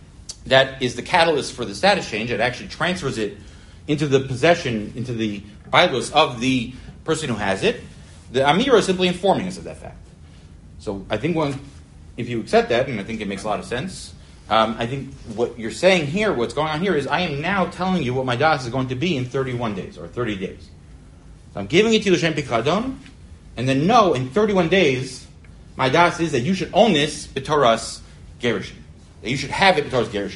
Speaker 1: that is the catalyst for the status change. It actually transfers it into the possession, into the bilos of the person who has it. The Amira is simply informing us of that fact. So I think when, if you accept that, and I think it makes a lot of sense, um, I think what you're saying here, what's going on here is I am now telling you what my das is going to be in thirty-one days, or thirty days. So I'm giving it to you L'Shem Pikadon, and then no, in thirty-one days, my das is that you should own this B'Toras Gerushin. That you should have it B'Toras Gerushin.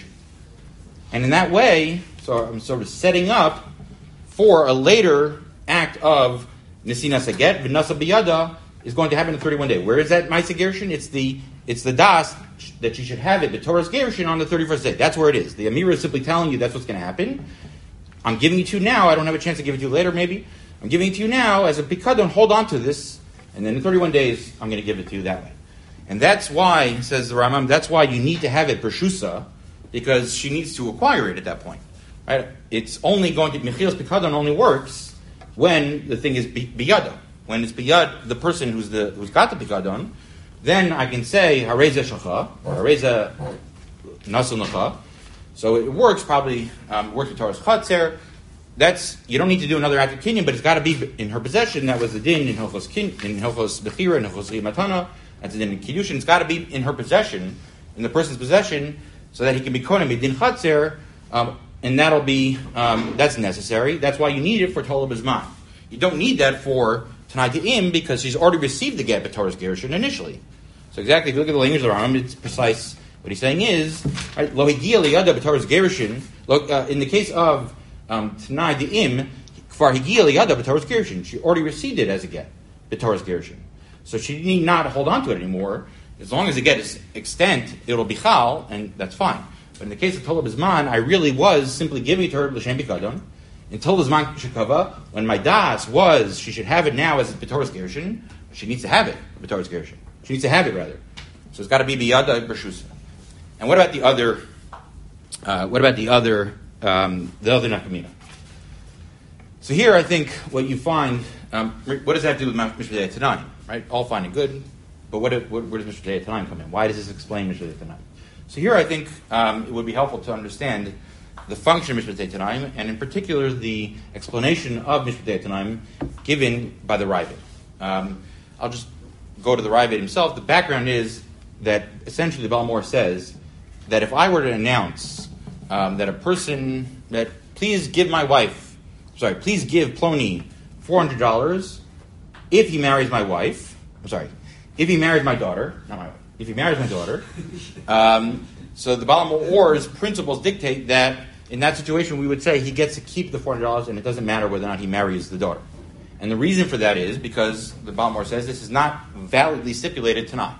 Speaker 1: And in that way, so I'm sort of setting up for a later act of Nesina Saget, V'Nasa B'Yada, is going to happen in thirty-one days. Where is that Ma'aseh Gerushin? It's the it's the das that you should have it, the Torah's Gerushin, on the thirty-first day. That's where it is. The Amira is simply telling you that's what's going to happen. I'm giving it to you now. I don't have a chance to give it to you later, maybe. I'm giving it to you now as a Pikadon. Hold on to this, and then in thirty-one days, I'm going to give it to you that way. And that's why, says the Rambam, that's why you need to have it Bershusa, because she needs to acquire it at that point. Right? It's only going to, Mechilas Pikadon only works when the thing is biyada. When it's biyad, the person who's the who's got the pikadon, then I can say hareza shacha or hareza nasul nacha. So it works probably um, works with Torah's chatzer. That's you don't need to do another act of kinyan, but it's got to be in her possession. That was the din in hilchos kin in hilchos bechira and hilchos matana. That's the din in kiddushin. It's got to be in her possession, in the person's possession, so that he can be kohen midin chatzer. Um, And that'll be, um, that's necessary. That's why you need it for Tola B'Zman. You don't need that for Tanai De'im because she's already received the get B'Torah's Gerushin initially. So exactly, if you look at the language of the Rambam, it's precise. What he's saying is, right, Lo Higia Liyada B'Torah's Gerushin, look, uh, in the case of um, Tanai De'im, Kfar Higia Liyada B'Torah's Gerushin, she already received it as a get, B'Torah's Gerushin. So she need not hold on to it anymore. As long as the get is extant, it'll be Chal, and that's fine. But in the case of Tola B'Zman, I really was simply giving it to her L'Shem Pikadon until the Zman Shekava, when my das was she should have it now as a B'Torah's Gerushin. She needs to have it, B'Torah's Gerushin. She needs to have it rather. So it's got to be Biyada B'Shusa. And what about the other? Uh, what about the other? Um, the other Nakamina. So here, I think what you find. Um, what does that do with Mishpatei Tanaim? Right, all fine and good. But what, what where does Mishpatei Tanaim come in? Why does this explain Mishpatei Tanaim? So here I think um, it would be helpful to understand the function of Mishpatei Tanaim, and in particular the explanation of Mishpatei Tanaim given by the Ravid. Um, I'll just go to the Ravid himself. The background is that essentially the Baal Mor says that if I were to announce um, that a person, that please give my wife, sorry, please give Ploni four hundred dollars if he marries my wife, I'm sorry, if he marries my daughter, not my wife, if he marries my daughter. Um, so the Baal Mor's principles dictate that in that situation we would say he gets to keep the four hundred dollars and it doesn't matter whether or not he marries the daughter. And the reason for that is because the Baal Mor says this is not validly stipulated Tanai.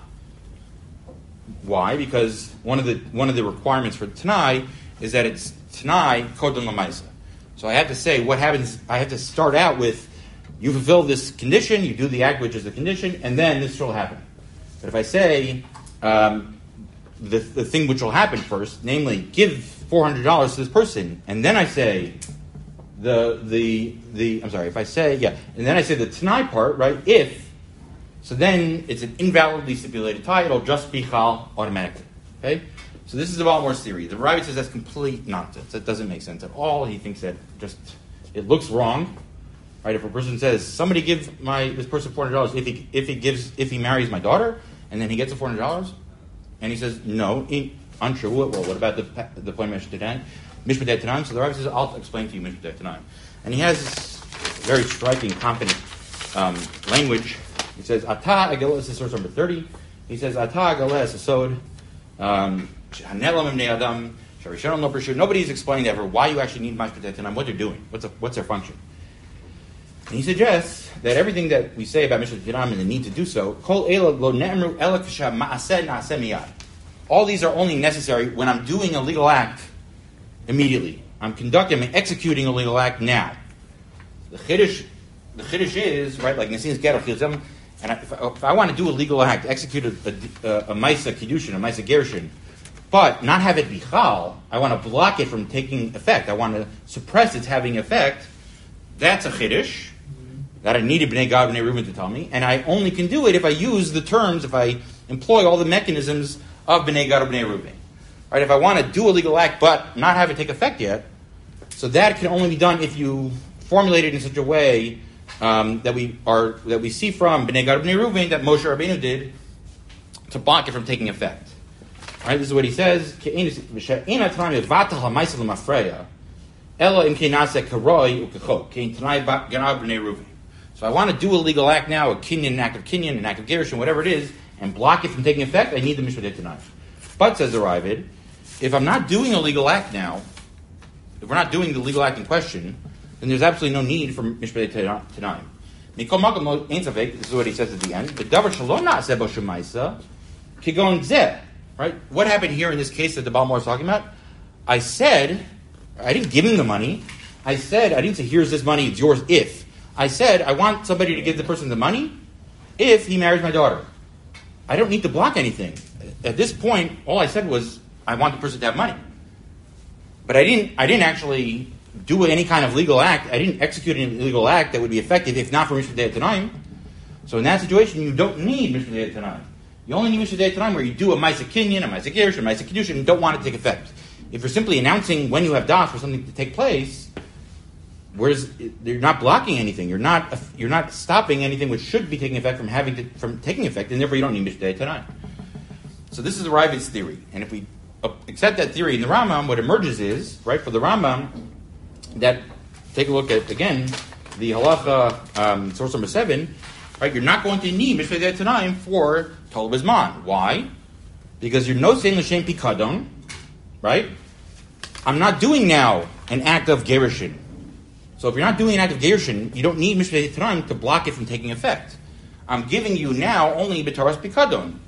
Speaker 1: Why? Because one of the one of the requirements for Tanai is that it's Tanai Kodon Lamaisa. So I have to say what happens, I have to start out with you fulfill this condition, you do the act which is the condition, and then this will happen. But if I say um, the, the thing which will happen first, namely give four hundred dollars to this person, and then I say the the the I'm sorry, if I say yeah, and then I say the Tanai part, right? If so, then it's an invalidly stipulated tie. It'll just be Chal automatically. Okay, so this is the Baal Mor's theory. The Ravid says that's complete nonsense. That doesn't make sense at all. He thinks that just it looks wrong. Right? If a person says, "Somebody give my this person four hundred dollars if he if he gives if he marries my daughter," and then he gets the four hundred dollars, and he says, "No, he, untrue." Well, what about the the point Mishpatei Tanaim? Mishpatei Tanaim. So the Rav says, "I'll explain to you Mishpatei Tanaim," and he has this very striking, confident um, language. He says, "Ata agaleh," this is source number thirty. He says, "Ata agaleh asod." Um, Nobody's explaining ever why you actually need Mishpat and what they're doing. What's a, what's their function? And he suggests that everything that we say about Mishpat and the need to do so, all these are only necessary when I'm doing a legal act immediately. I'm conducting, I'm executing a legal act now. The Chiddush, the Chiddush is, right, like Nesinas Gerach, and if I, if I want to do a legal act, execute a, a, a Maisa Kiddushin, a Maisa Gerushin, but not have it be Chal, I want to block it from taking effect. I want to suppress its having effect. That's a Chiddush that I needed Bnei Gad, Bnei Reuben to tell me, and I only can do it if I use the terms, if I employ all the mechanisms of Bnei Gad or Bnei Reuben. Right? If I want to do a legal act but not have it take effect yet, so that can only be done if you formulate it in such a way um, that we are that we see from Bnei Gad, Bnei Reuben that Moshe Rabbeinu did to block it from taking effect. All right, this is what he says. So I want to do a legal act now, a kinyan, an act of kinyan, an act of gerushin, whatever it is, and block it from taking effect. I need the mishpat tanai. But says the Ravid, if I'm not doing a legal act now, if we're not doing the legal act in question, then there's absolutely no need for mishpat tanai. This is what he says at the end. The davar shalom na'aseh bo shemaisa kigon zeh. Right? What happened here in this case that the Balmor is talking about? I said, I didn't give him the money. I said, I didn't say, here's this money, it's yours if. I said, I want somebody to give the person the money if he marries my daughter. I don't need to block anything. At this point, all I said was, I want the person to have money. But I didn't I didn't actually do any kind of legal act. I didn't execute an illegal act that would be effective if not for Mishpat Tanaim. So in that situation, you don't need Mishpat Tanaim. You only need Mishpat Tanaim where you do a Maisa Kinyan, a Maisa Gerish, a Maisa Kiddushin, and don't want it to take effect. If you're simply announcing when you have das for something to take place, whereas you're not blocking anything, you're not you're not stopping anything which should be taking effect from having to, from taking effect, and therefore you don't need Mishpat Tanaim. So this is the Ravid's theory, and if we accept that theory in the Rambam, what emerges is, right, for the Rambam, that, take a look at, again, the halacha, um, source number seven, right, you're not going to need Mishpat Tanaim for Tol Bizman. Why? Because you're no saying L'Shem Pikadon, right? I'm not doing now an act of Gerushin. So if you're not doing an act of Gerushin, you don't need Mishpat Tanaim to block it from taking effect. I'm giving you now only B'taras Pikadon.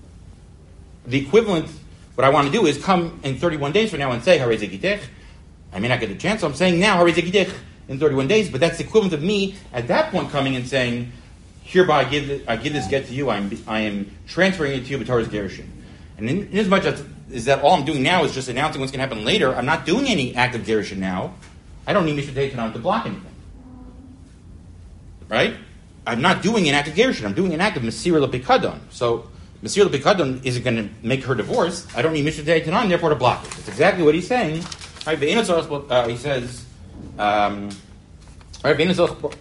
Speaker 1: The equivalent, what I want to do is come in thirty-one days from now and say, Harei Zekitech. I may not get a chance, so I'm saying now, Harei Zekitech in thirty-one days, but that's the equivalent of me at that point coming and saying, hereby I give, it, I give this get to you, I'm, I am transferring it to you, B'taras Gerushin. And in, in as much as is that all I'm doing now is just announcing what's going to happen later, I'm not doing any act of Gerushin now. I don't need Mishpat Tanaim to block anything. Right? I'm not doing an act of Gerushin, I'm doing an act of Mesira L'Pikadon. So, Mesir L'Pikadon isn't going to make her divorce. I don't need Mishpat Tanaim, therefore, to block it. That's exactly what he's saying. Right? Uh, he says, um, right? He's not being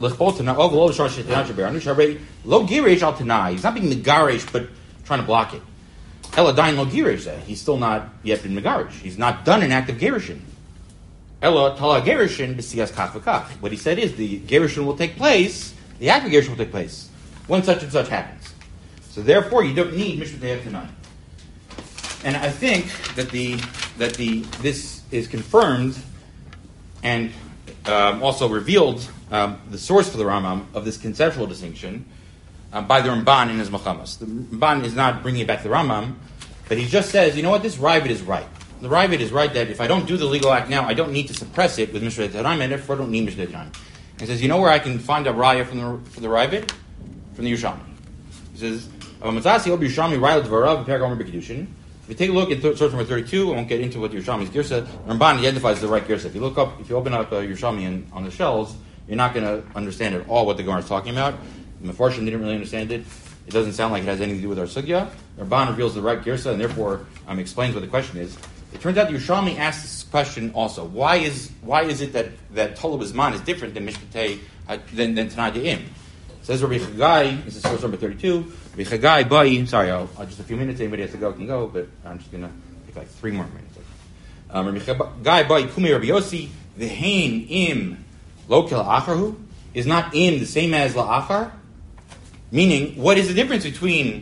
Speaker 1: megarish, but trying to block it. Eladain lo girish. He's still not yet been megarish. He's not done an act of gerushin. Ela tala gerushin b'siyas kach v'kach. What he said is the gerushin will take place, the act of gerushin will take place when such and such happens. So therefore, you don't need Mishpat Tanaim. And I think that the that the this is confirmed and um, also revealed um, the source for the Rambam of this conceptual distinction um, by the Ramban in his Mechamas. The Ramban is not bringing it back to the Rambam, but he just says, you know what, this Ravid is right. The Ravid is right that if I don't do the legal act now, I don't need to suppress it with Mishpat Tanaim, and therefore I don't need Mishpat Tanaim. He says, you know where I can find a raya from the for the Ravid? From the Yerushalmi. He says, if you take a look at source number thirty-two, I won't get into what Yerushalmi's Girsa, Ramban identifies the right Girsa. If you look up, if you open up uh, Yerushalmi in, on the shelves, you're not going to understand at all what the Gemara is talking about. The Mefarshim didn't really understand it. It doesn't sound like it has anything to do with our Sugya. Ramban reveals the right Girsa, and therefore um, explains what the question is. It turns out Yerushalmi asked this question also. Why is why is it that that Tol Bizman is different than Mishpatei uh, than than Tanai De'im? Says Rabbi Chagai, this is source number thirty-two. Rabbi Chagai, Bai, sorry, I'll, I'll just a few minutes. Anybody has to go can go, but I'm just going to take like three more minutes. Um, Rabbi Chagai, Bai, Kumi Rabbi Yossi, V'hein im lo k'la'acharhu, is not im the same as la'achar? Meaning, what is the difference between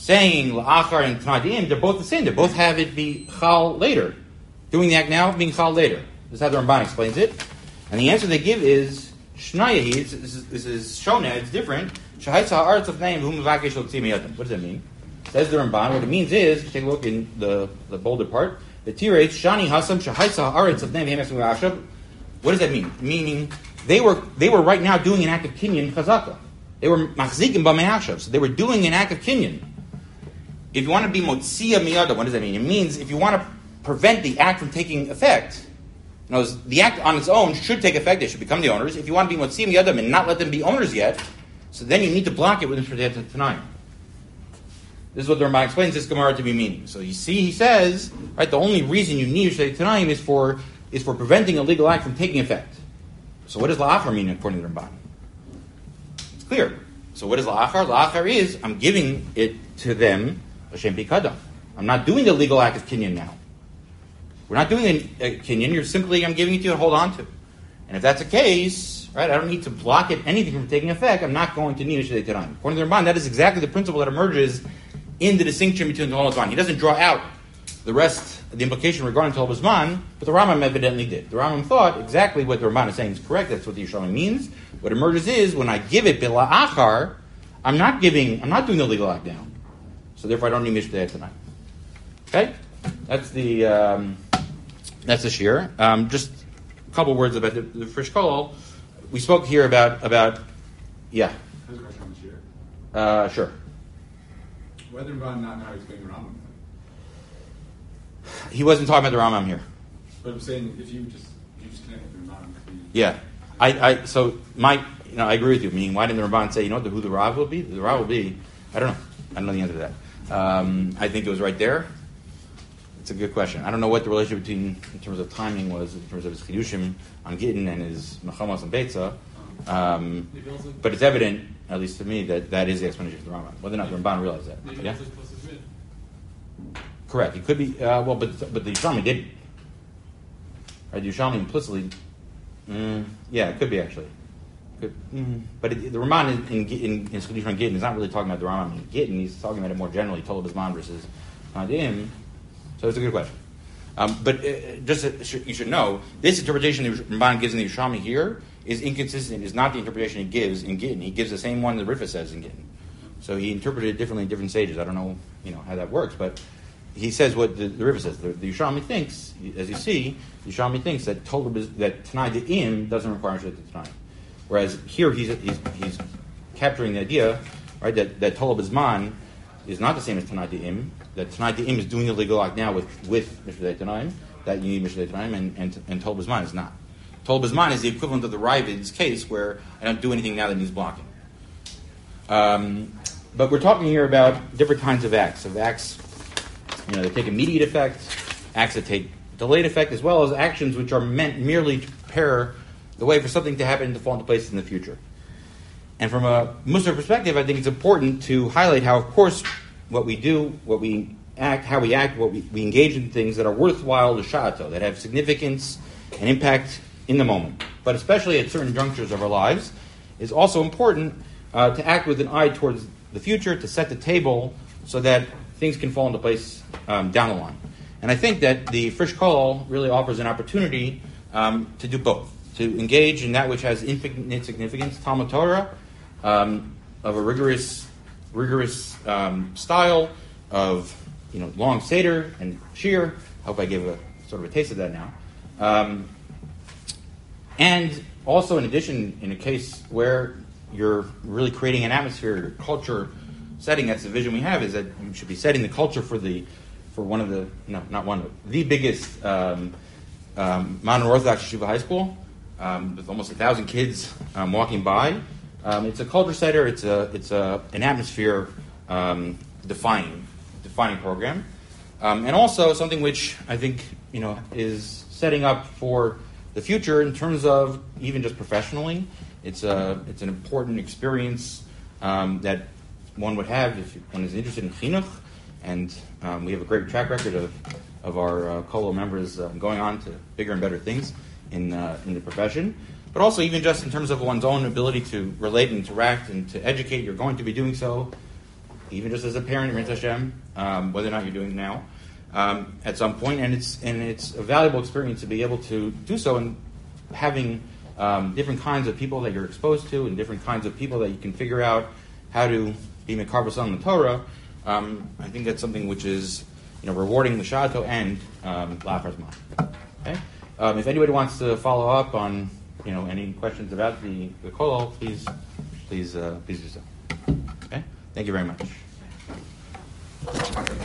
Speaker 1: saying la'achar and t'nai, they're both the same. They both have it be chal later. Doing the act now, being chal later. This is how the Ramban explains it. And the answer they give is, Shnayahi, this is, this is Shona, it's different. What does that mean? Says the Ramban, what it means is, take a look in the, the bolder part, the Tirate, Shani Hasam, Shahaisa Haaretz of Name, what does that mean? Meaning, they were they were right now doing an act of kinyan chazaka. They were machzikim b'me'ashav, so they were doing an act of kinyan. If you want to be motzia miyada, what does that mean? It means if you want to prevent the act from taking effect, you know, the act on its own should take effect, they should become the owners. If you want to be motzia miyada and not let them be owners yet, so then you need to block it with Mishpat Tanayim. This is what the Ramban explains this Gemara to be meaning. So you see, he says, right, the only reason you need Mishpat Tanayim is for is for preventing a legal act from taking effect. So what does la'achar mean according to the Ramban? It's clear. So what is la'achar? La'achar is, I'm giving it to them, Hashem Pikadam. I'm not doing the legal act of kinyan now. We're not doing a, a kinyan, you're simply, I'm giving it to you to hold on to. And if that's the case, right, I don't need to block it, anything from taking effect, I'm not going to need Mishpat Tanayim. According to the Ramban, that is exactly the principle that emerges in the distinction between the Tolad Zman. He doesn't draw out the rest, the implication regarding Tolad Zman, but the Rambam evidently did. The Rambam thought exactly what the Ramban is saying is correct. That's what the Yerushalmi means. What emerges is when I give it bila achar, I'm not giving, I'm not doing the legal act now. So therefore, I don't need Mishpat Tanayim. Okay, that's the um, that's the shir. Um, just a couple words about the, the Frisch Kol. We spoke here about about yeah. Uh, sure.
Speaker 2: Whether Ramban not now explaining the Rambam.
Speaker 1: He wasn't talking about the Rambam here.
Speaker 2: But I'm saying if you just you just connect with the Rambam.
Speaker 1: Yeah, I, I so my you know I agree with you. Meaning, why didn't the Ramban say you know what the, who the Rav will be? The Rav will be. I don't know. I don't know the answer to that. Um, I think it was right there. It's a good question. I don't know what the relationship between in terms of timing was in terms of his chidushim on Gittin and his Mechamas and Beitza. Um, but it's evident, at least to me, that that is the explanation of the Rambam. Whether or not the Ramban realized that.
Speaker 3: Maybe
Speaker 1: Yeah?
Speaker 3: Correct.
Speaker 1: It could be. Uh, well, but but the Yerushalmi didn't. Right? The Yerushalmi implicitly. Mm, yeah, it could be actually. Could, mm, but it, the Ramban in in, in his chidushim on Gittin is not really talking about the Rambam in Gittin. He's talking about it more generally. Tolad Zman versus Nadim. So it's a good question. Um, but uh, just uh, you should know, this interpretation the Ramban gives in the Yerushalmi here is inconsistent, is not the interpretation he gives in Gittin. He gives the same one that Ritva says in Gittin. So he interpreted it differently in different stages. I don't know, you know, how that works, but he says what the, the Ritva says. The, the Yerushalmi thinks, as you see, the Yerushalmi thinks that Tolab that Tanai De'im doesn't require Shit Tanai. Whereas here he's, he's he's capturing the idea, right, that, that Tolab Zman is not the same as Tanai De'im, that Tanai De'im is doing the legal act now with, with Mishpat Tanai, that you need Mishpat Tanai, and, and, and Tolab Zman is not. Tolab Zman is the equivalent of the Ravid's case where I don't do anything now that needs blocking. Um, but we're talking here about different kinds of acts, of acts, you know, that take immediate effect, acts that take delayed effect, as well as actions which are meant merely to prepare the way for something to happen to fall into place in the future. And from a Musar perspective, I think it's important to highlight how, of course, what we do, what we act, how we act, what we, we engage in things that are worthwhile to sha'ato, that have significance and impact in the moment, but especially at certain junctures of our lives, is also important uh, to act with an eye towards the future, to set the table so that things can fall into place um, down the line. And I think that the Frisch Kol really offers an opportunity um, to do both, to engage in that which has infinite significance, Talmud Torah, um, of a rigorous, rigorous um, style of, you know, long Seder and Shir. I hope I gave a sort of a taste of that now. Um, And also, in addition, in a case where you're really creating an atmosphere, your culture setting, that's the vision we have, is that you should be setting the culture for the, for one of the, no, not one, the biggest um, um, modern Orthodox yeshiva high school, um, with almost a thousand kids um, walking by. Um, it's a culture setter. It's a, it's a an atmosphere um, defining, defining program, um, and also something which I think, you know, is setting up for the future in terms of even just professionally. It's a it's an important experience um, that one would have if one is interested in chinuch, and um, we have a great track record of of our uh, Kolo members uh, going on to bigger and better things in uh, in the profession. But also even just in terms of one's own ability to relate and interact and to educate, you're going to be doing so even just as a parent, Mitzvah Hashem, um, whether or not you're doing it now, um, at some point, and it's and it's a valuable experience to be able to do so, and having um, different kinds of people that you're exposed to, and different kinds of people that you can figure out how to be mekarvos on the Torah. Um, I think that's something which is, you know, rewarding the Shato and um, Lachar Zman. Okay. Um, if anybody wants to follow up on, you know, any questions about the the Kollel, please, please, uh, please do so. Okay. Thank you very much.